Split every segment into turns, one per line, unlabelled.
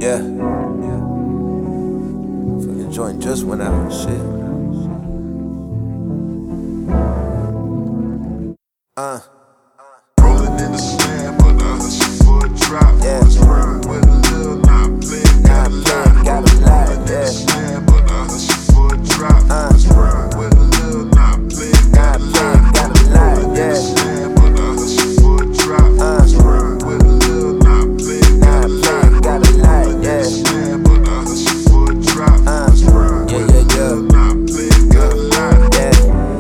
Yeah. Fucking joint just went out. Shit.
Rolling in the slam, but I hustle for a drop.
Yeah.
Was grind with a little not playing, got a lot.
Got a lot,
Rolling in
yeah.
the slam, but I hustle for a drop. Was grind with a little not playing, got a lot.
Got a lot,
Rolling in
yeah.
the slam, but I hustle for a drop. Was grind with a little not playing, got a lot.
Got a lot,
Rolling in
yeah.
the slam, but I hustle for a drop. Was grind
Yeah,
with a
yeah,
little
yeah.
not playing, got a lot.
Yeah.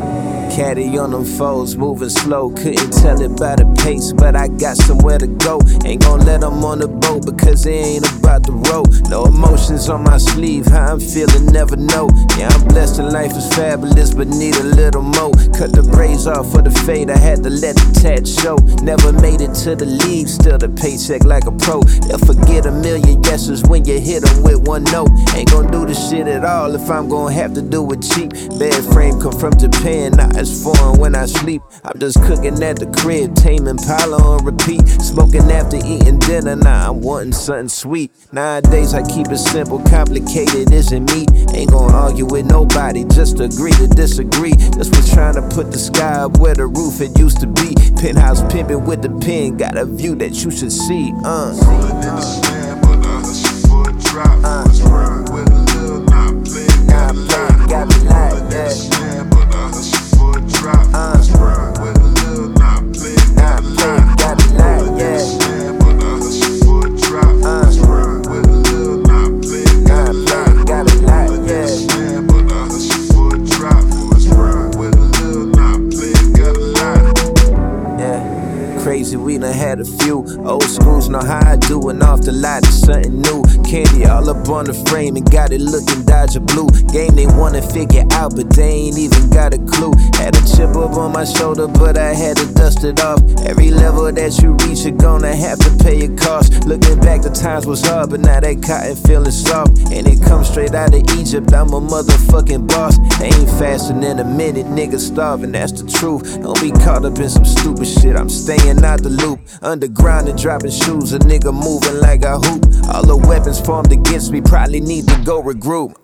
Caddy on them foes, moving slow. Couldn't tell it by the pace, but I got somewhere to go. Ain't gon' let them on the boat because it ain't about the road. No emotions on my sleeve, how I'm feeling, never know. Yeah, I'm blessed and life is fabulous, but need a little more. Cut the braids off for the fade, I had to let the tat show. Never made it to the league, still the paycheck like a pro. They'll forget a million yeses when you hit them with one no. Ain't gon' do the shit at all if I'm gon' have to do it cheap. Bad frame come from Japan, now it's foreign when I sleep. I'm just cooking at the crib, tame Impala on repeat. Smoking after eating dinner, now I'm wanting something sweet. Nowadays I keep it simple, complicated isn't me. Ain't gon' argue with nobody, just agree to disagree. Just was trying to put the sky up where the roof it used to be. Penthouse pimping with the pen, got a view that you should see.
Rolling in the slam, but I hustle for a drop. Was grind with a little not playing, got a lot.
Got a lot,
Rolling in
yeah.
the slam, but I hustle for a drop. Was grind with a little not playing, got a lot.
Got a lot,
Rolling in the
yeah.
slam, but I hustle for a drop. Was grind with a little not playing, got a lot.
Got a lot,
Rolling in
yeah.
the slam, but I hustle for a drop. Was grind with a little not playing, got a lot.
Yeah, crazy, we done had a few. Old schools know how I do, and off the lot is something new. Candy all up on the frame and got it looking Dodger blue. Game they wanna figure out, but they ain't even got a clue. Had a chip up on my shoulder, but I had to dust it off. Every level that you reach, you're gonna have to pay a cost. Looking back, the times was hard, but now that cotton feeling soft. And it comes straight out of Egypt, I'm a motherfucking boss. Ain't faster than a minute, niggas starving, that's the truth. Don't be caught up in some stupid shit, I'm staying out the loop. Underground and dropping shoes, a nigga moving like a hoop. All the weapons formed against me, probably need to go regroup.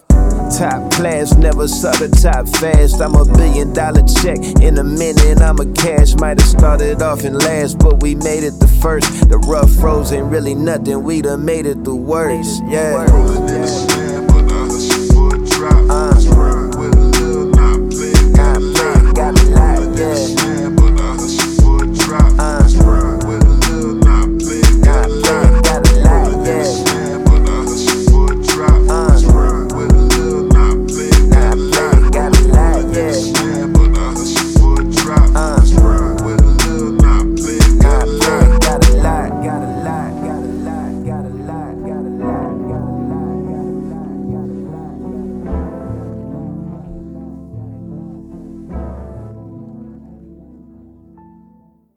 Top class, never saw the top fast. I'm $1 billion check in a minute. I'm a cash, might have started off in last, but we made it the first. The rough roads ain't really nothing, we done made it the worst. Yeah.